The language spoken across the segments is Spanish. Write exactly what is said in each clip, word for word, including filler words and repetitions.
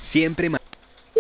Siempre ma-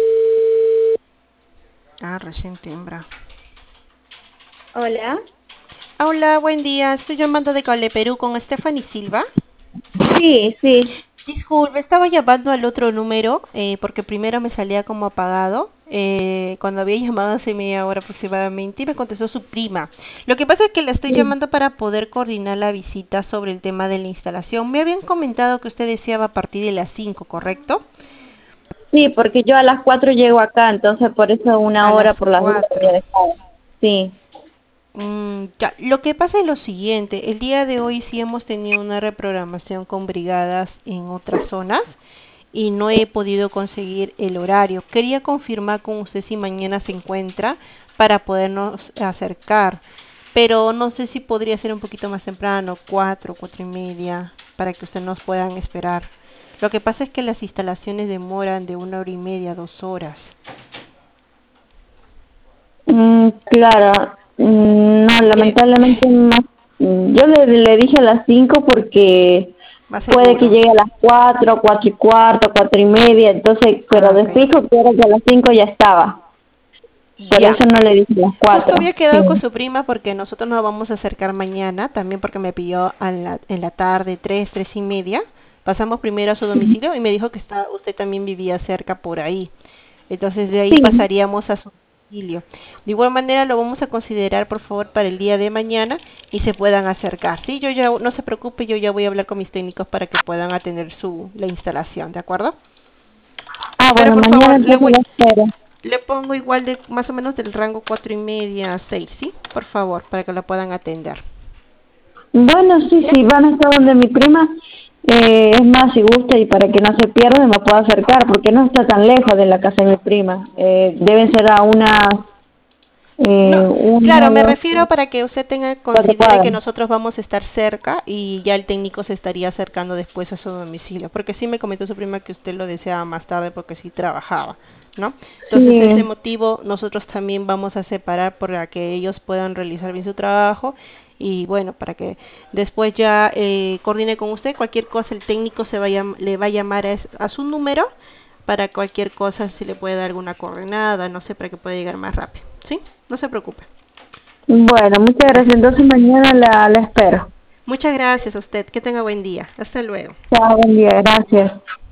Ah, recién timbra. Hola. Hola, buen día. Estoy llamando de Cable Perú con Stephanie Silva. Sí, sí. Disculpe, estaba llamando al otro número eh, porque primero me salía como apagado. Eh, cuando había llamado hace media hora aproximadamente y me contestó su prima. Lo que pasa es que la estoy Sí, llamando para poder coordinar la visita sobre el tema de la instalación. Me habían comentado que usted deseaba a partir de las cinco, ¿correcto? sí, porque yo a las cuatro llego acá, entonces por eso una A hora las por las dudas había cuatro. dejado. Sí. Mm, ya, lo que pasa es lo siguiente, el día de hoy sí hemos tenido una reprogramación con brigadas en otras zonas y no he podido conseguir el horario. Quería confirmar con usted si mañana se encuentra para podernos acercar, pero no sé si podría ser un poquito más temprano, cuatro, cuatro y media, para que usted nos puedan esperar. Lo que pasa es que las instalaciones demoran de una hora y media, dos horas. Mm, claro. Mm, no, ¿Quiere? lamentablemente no. Mm, Yo le, le dije a las cinco porque Más puede que seguro. llegue a las cuatro, cuatro y cuarto, cuatro y media, entonces, pero Ah, de ok. fijo que era que a las cinco ya estaba. Por Ya. eso no le dije a las Justo había cuatro. quedado con Sí. su prima porque nosotros nos vamos a acercar mañana, también porque me pidió a la- en la tarde, tres, tres y media. Pasamos primero a su domicilio y me dijo que está, usted también vivía cerca por ahí. Entonces de ahí Sí. pasaríamos a su domicilio. De igual manera lo vamos a considerar por favor para el día de mañana y se puedan acercar. Sí, yo ya, no se preocupe, yo ya voy a hablar con mis técnicos para que puedan atender su, la instalación, ¿de acuerdo? Ah, Pero bueno, por mañana favor, le entonces voy, lo espero. le pongo igual de más o menos del rango cuatro y media a seis, ¿sí? Por favor, para que la puedan atender. Bueno, sí, ¿Ya? sí, van a estar donde mi prima. Eh, es más, si gusta y para que no se pierda me puedo acercar, porque no está tan lejos de la casa de mi prima. Eh, deben ser a unas, No, eh, una, claro, me dos, refiero para que usted tenga, cuatro considere que cuadras. nosotros vamos a estar cerca y ya el técnico se estaría acercando después a su domicilio, porque sí me comentó su prima que usted lo deseaba más tarde porque sí trabajaba, ¿no? Entonces, ese Sí, motivo nosotros también vamos a separar para que ellos puedan realizar bien su trabajo y bueno, para que después ya eh, coordine con usted cualquier cosa, el técnico se va a llam- le va a llamar a, es- a su número para cualquier cosa, si le puede dar alguna coordenada, no sé, para que pueda llegar más rápido, ¿sí? No se preocupe. bueno, muchas Ya. gracias. Entonces mañana la, la espero. Muchas gracias a usted. Que tenga buen día. Hasta luego. Chao, buen día, gracias.